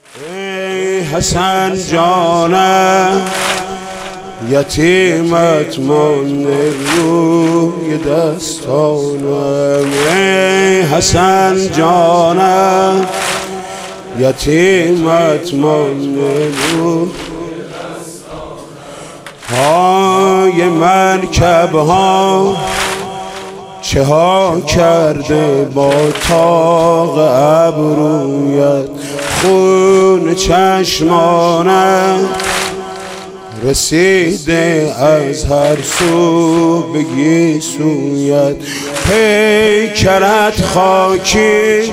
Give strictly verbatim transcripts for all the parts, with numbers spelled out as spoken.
ای حسن جانم یتیمت مانده روی دستانم. ای حسن جانم یتیمت مانده روی های مرکب ها چه ها کرده با طاق ابرویت. خون چشمانم رسیده از هر سو بگی سویت. پیکرت خاکی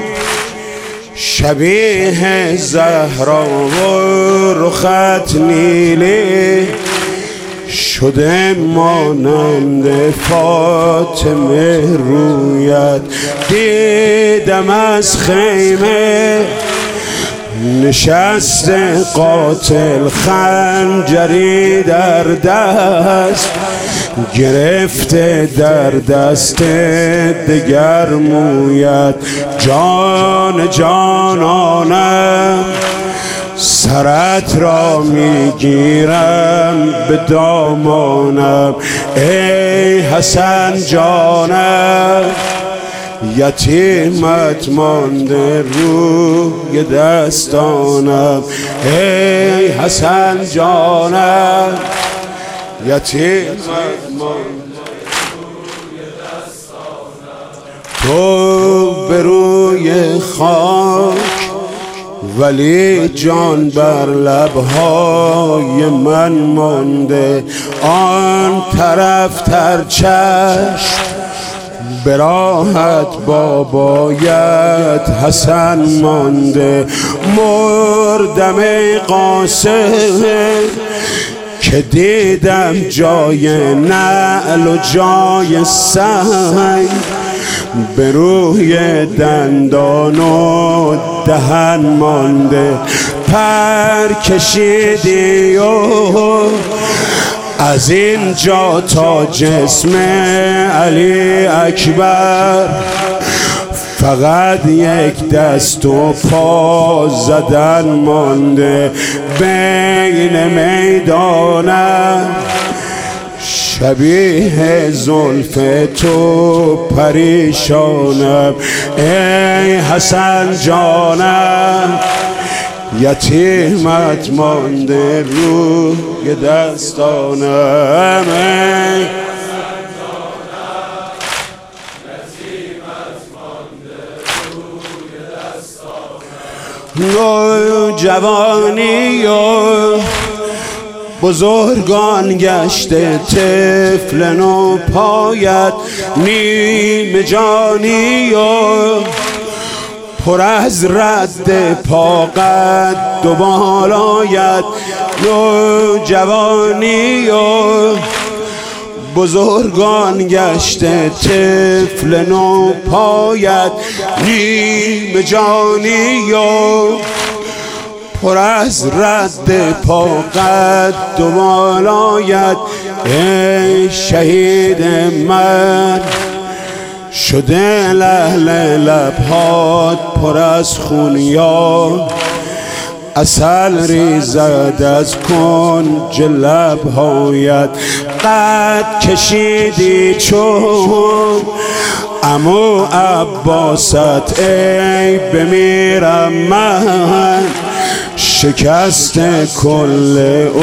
شبیه زهرا و رخت نیلی شده مانند فاطمه رویت. دیدم از خیمه نشست قاتل خنجری در دست گرفته در دست دگر مویت. جان جانانم سرت را میگیرم به دامانم. ای حسن جانم یتیمت مانده روی دستانم. ای حسن جانم یتیمت مانده روی دستانم. تو به روی خاک ولی جان بر لبهای من مانده. آن طرف تر چشم به راحت بابایت حسن مانده. مردم ای قاسم که دیدم جای نعل و جای سنگ به روی دندان و دهن مانده. پر کشیدی و از اینجا تا جسم علی اکبر فقط یک دست و پا زدن مانده. بین میدانم شبیه زلف تو پریشانم. ای حسن جانم یتیمت مانده روی دستانم. ای حسن جانم یتیمت مانده روی دستانم. نوجوانی و بزرگان گشته طفل نو پایت. نیمه جانی و پر از رد پا قد و بالایت. نوجوانی و بزرگان گشته طفل نو پایت. نیمه جانی و پر از رد پا قد و بالایت. ای شهید من شده لعل لبهات پر از خون یا عسل ریزد از کنج لبهایت. قد کشیدی چون عمو عباست. ای بمیرم من شکست کل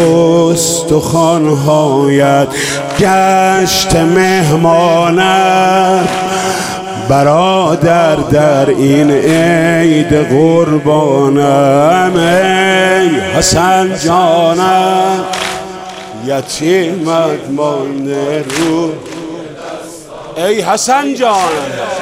استخوان‌هایت. گشت مهمانم برادر در این عید قربانم. ای حسن جانم یتیمت مانده رو. ای حسن جانم